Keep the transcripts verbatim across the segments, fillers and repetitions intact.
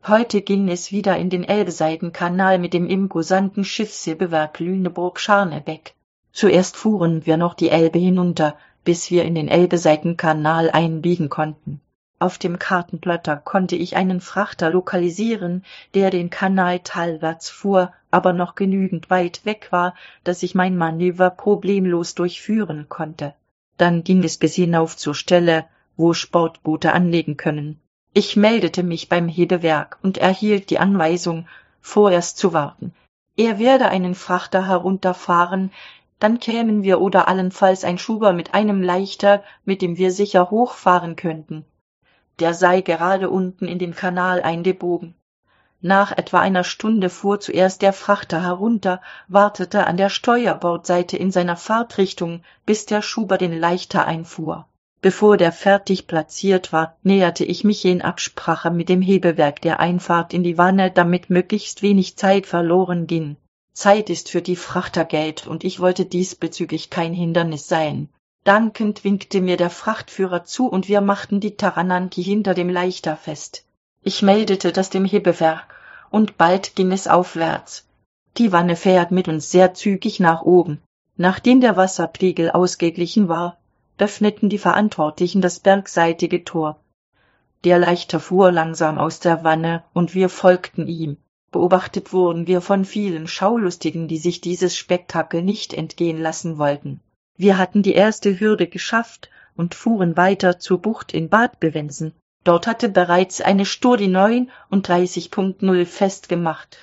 Heute ging es wieder in den Elbeseitenkanal mit dem imposanten Schiffshebewerk Lüneburg-Scharnebeck. Zuerst fuhren wir noch die Elbe hinunter, bis wir in den Elbeseitenkanal einbiegen konnten. Auf dem Kartenplotter konnte ich einen Frachter lokalisieren, der den Kanal talwärts fuhr, aber noch genügend weit weg war, dass ich mein Manöver problemlos durchführen konnte. Dann ging es bis hinauf zur Stelle, wo Sportboote anlegen können. Ich meldete mich beim Hebewerk und erhielt die Anweisung, vorerst zu warten. Er werde einen Frachter herunterfahren, dann kämen wir oder allenfalls ein Schuber mit einem Leichter, mit dem wir sicher hochfahren könnten. Der sei gerade unten in den Kanal eingebogen. Nach etwa einer Stunde fuhr zuerst der Frachter herunter, wartete an der Steuerbordseite in seiner Fahrtrichtung, bis der Schuber den Leichter einfuhr. Bevor der fertig platziert war, näherte ich mich in Absprache mit dem Hebewerk der Einfahrt in die Wanne, damit möglichst wenig Zeit verloren ging. Zeit ist für die Frachter Geld, und ich wollte diesbezüglich kein Hindernis sein. Dankend winkte mir der Frachtführer zu, und wir machten die Tarananki hinter dem Leichter fest. Ich meldete das dem Hebewerk, und bald ging es aufwärts. Die Wanne fährt mit uns sehr zügig nach oben. Nachdem der Wasserpegel ausgeglichen war, öffneten die Verantwortlichen das bergseitige Tor. Der Leichter fuhr langsam aus der Wanne, und wir folgten ihm. Beobachtet wurden wir von vielen Schaulustigen, die sich dieses Spektakel nicht entgehen lassen wollten. Wir hatten die erste Hürde geschafft und fuhren weiter zur Bucht in Bad Bevensen. Dort hatte bereits eine Sturdi neun und dreißig Punkt null festgemacht.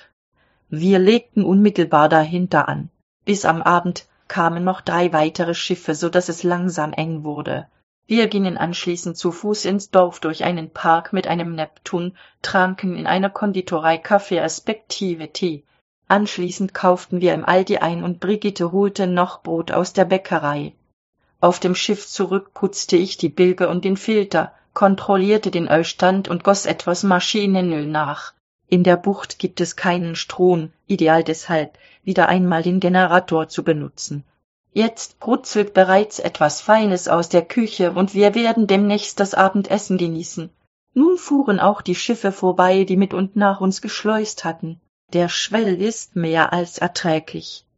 Wir legten unmittelbar dahinter an. Bis am Abend kamen noch drei weitere Schiffe, so dass es langsam eng wurde. Wir gingen anschließend zu Fuß ins Dorf durch einen Park mit einem Neptun, tranken in einer Konditorei Kaffee respektive Tee. Anschließend kauften wir im Aldi ein und Brigitte holte noch Brot aus der Bäckerei. Auf dem Schiff zurück putzte ich die Bilge und den Filter, kontrollierte den Ölstand und goss etwas Maschinenöl nach. In der Bucht gibt es keinen Strom, ideal deshalb, wieder einmal den Generator zu benutzen. Jetzt brutzelt bereits etwas Feines aus der Küche, und wir werden demnächst das Abendessen genießen. Nun fuhren auch die Schiffe vorbei, die mit und nach uns geschleust hatten. Der Schwell ist mehr als erträglich.